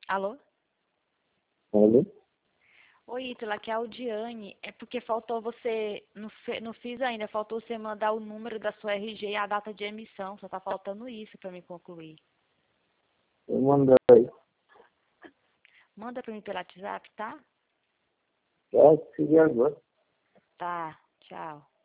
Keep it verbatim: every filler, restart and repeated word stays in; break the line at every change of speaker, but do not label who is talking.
Alô?
Alô?
Oi, Ítala, aqui é a Aldiane. É porque faltou você, não, fe- não fiz ainda, faltou você mandar o número da sua R G e a data de emissão. Só tá faltando isso para me concluir.
Eu mandei.
Manda para mim pelo WhatsApp, tá?
Já segui agora.
Tá, tchau.